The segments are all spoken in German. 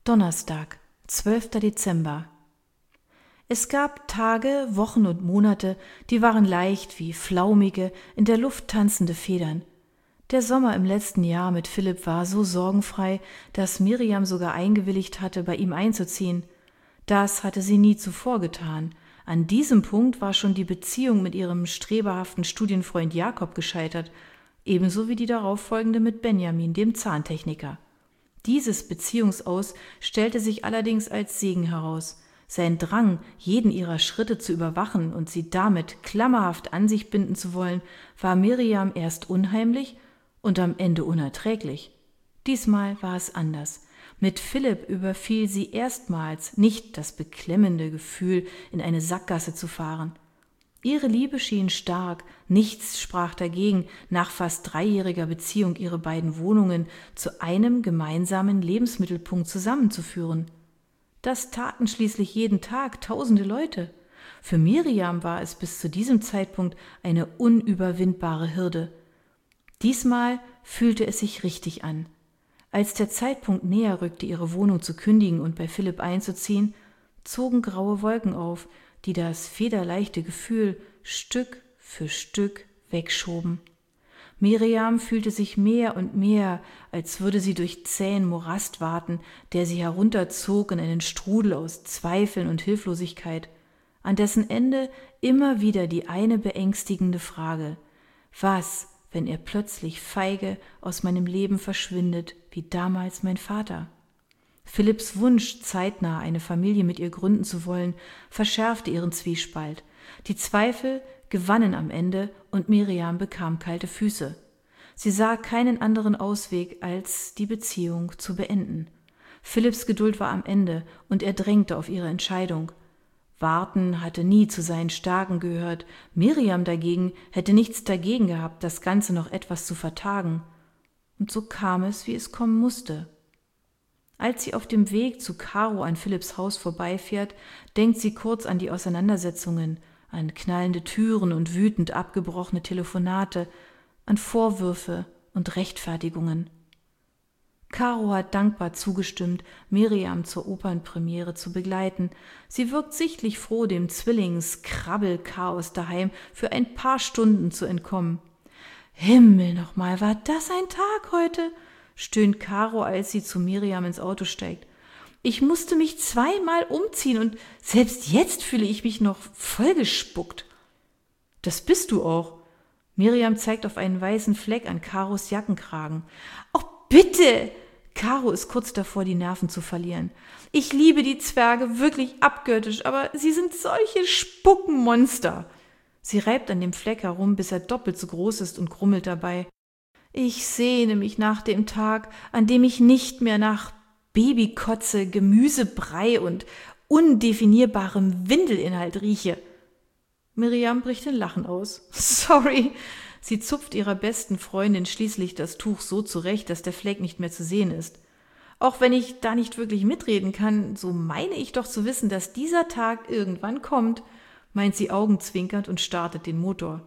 Donnerstag, 12. Dezember. Es gab Tage, Wochen und Monate, die waren leicht wie flaumige, in der Luft tanzende Federn. Der Sommer im letzten Jahr mit Philipp war so sorgenfrei, dass Miriam sogar eingewilligt hatte, bei ihm einzuziehen. Das hatte sie nie zuvor getan. An diesem Punkt war schon die Beziehung mit ihrem streberhaften Studienfreund Jakob gescheitert, ebenso wie die darauffolgende mit Benjamin, dem Zahntechniker. Dieses Beziehungsaus stellte sich allerdings als Segen heraus. Sein Drang, jeden ihrer Schritte zu überwachen und sie damit klammerhaft an sich binden zu wollen, war Miriam erst unheimlich und am Ende unerträglich. Diesmal war es anders. Mit Philipp überfiel sie erstmals nicht das beklemmende Gefühl, in eine Sackgasse zu fahren. Ihre Liebe schien stark, nichts sprach dagegen, nach fast 3-jähriger Beziehung ihre beiden Wohnungen zu einem gemeinsamen Lebensmittelpunkt zusammenzuführen. Das taten schließlich jeden Tag tausende Leute. Für Miriam war es bis zu diesem Zeitpunkt eine unüberwindbare Hürde. Diesmal fühlte es sich richtig an. Als der Zeitpunkt näher rückte, ihre Wohnung zu kündigen und bei Philipp einzuziehen, zogen graue Wolken auf, die das federleichte Gefühl Stück für Stück wegschoben. Miriam fühlte sich mehr und mehr, als würde sie durch zähen Morast waten, der sie herunterzog in einen Strudel aus Zweifeln und Hilflosigkeit, an dessen Ende immer wieder die eine beängstigende Frage: Was, wenn er plötzlich feige aus meinem Leben verschwindet, wie damals mein Vater? Philipps Wunsch, zeitnah eine Familie mit ihr gründen zu wollen, verschärfte ihren Zwiespalt. Die Zweifel gewannen am Ende und Miriam bekam kalte Füße. Sie sah keinen anderen Ausweg, als die Beziehung zu beenden. Philipps Geduld war am Ende und er drängte auf ihre Entscheidung. Warten hatte nie zu seinen Stärken gehört. Miriam dagegen hätte nichts dagegen gehabt, das Ganze noch etwas zu vertagen. Und so kam es, wie es kommen musste. Als sie auf dem Weg zu Caro an Philipps Haus vorbeifährt, denkt sie kurz an die Auseinandersetzungen, an knallende Türen und wütend abgebrochene Telefonate, an Vorwürfe und Rechtfertigungen. Caro hat dankbar zugestimmt, Miriam zur Opernpremiere zu begleiten. Sie wirkt sichtlich froh, dem Zwillings-Krabbelchaos daheim für ein paar Stunden zu entkommen. »Himmel nochmal, war das ein Tag heute?« stöhnt Caro, als sie zu Miriam ins Auto steigt. »Ich musste mich 2-mal umziehen und selbst jetzt fühle ich mich noch vollgespuckt.« »Das bist du auch.« Miriam zeigt auf einen weißen Fleck an Caros Jackenkragen. »Oh, bitte!« Caro ist kurz davor, die Nerven zu verlieren. »Ich liebe die Zwerge wirklich abgöttisch, aber sie sind solche Spuckenmonster.« Sie reibt an dem Fleck herum, bis er doppelt so groß ist und grummelt dabei. »Ich sehne mich nach dem Tag, an dem ich nicht mehr nach Babykotze, Gemüsebrei und undefinierbarem Windelinhalt rieche.« Miriam bricht in Lachen aus. »Sorry.« Sie zupft ihrer besten Freundin schließlich das Tuch so zurecht, dass der Fleck nicht mehr zu sehen ist. »Auch wenn ich da nicht wirklich mitreden kann, so meine ich doch zu wissen, dass dieser Tag irgendwann kommt«, meint sie augenzwinkernd und startet den Motor.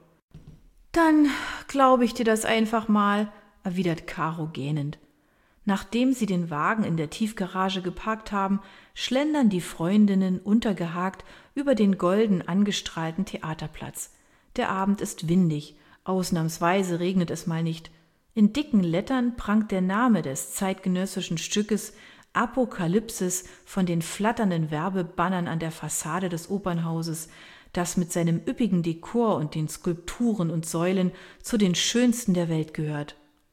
»Dann glaube ich dir das einfach mal«, erwidert Caro gähnend. Nachdem sie den Wagen in der Tiefgarage geparkt haben, schlendern die Freundinnen untergehakt über den golden angestrahlten Theaterplatz. Der Abend ist windig, ausnahmsweise regnet es mal nicht. In dicken Lettern prangt der Name des zeitgenössischen Stückes Apokalypsis von den flatternden Werbebannern an der Fassade des Opernhauses, das mit seinem üppigen Dekor und den Skulpturen und Säulen zu den schönsten der Welt gehört.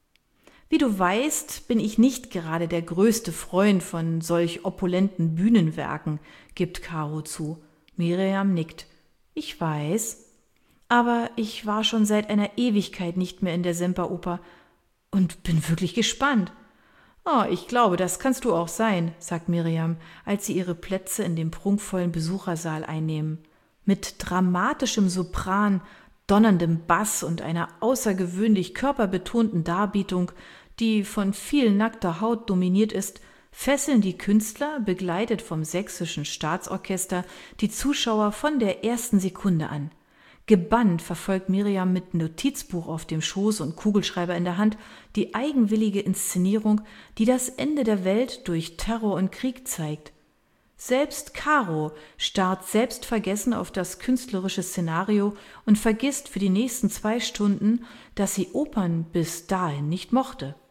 Wie du weißt, bin ich nicht gerade der größte Freund von solch opulenten Bühnenwerken, gibt Caro zu. Miriam nickt. Ich weiß. Aber ich war schon seit einer Ewigkeit nicht mehr in der Semperoper und bin wirklich gespannt. »Oh, ich glaube, das kannst du auch sein«, sagt Miriam, als sie ihre Plätze in dem prunkvollen Besuchersaal einnehmen. Mit dramatischem Sopran, donnerndem Bass und einer außergewöhnlich körperbetonten Darbietung, die von viel nackter Haut dominiert ist, fesseln die Künstler, begleitet vom Sächsischen Staatsorchester, die Zuschauer von der ersten Sekunde an. Gebannt verfolgt Miriam mit Notizbuch auf dem Schoß und Kugelschreiber in der Hand die eigenwillige Inszenierung, die das Ende der Welt durch Terror und Krieg zeigt. Selbst Caro starrt selbstvergessen auf das künstlerische Szenario und vergisst für die nächsten 2 Stunden, dass sie Opern bis dahin nicht mochte.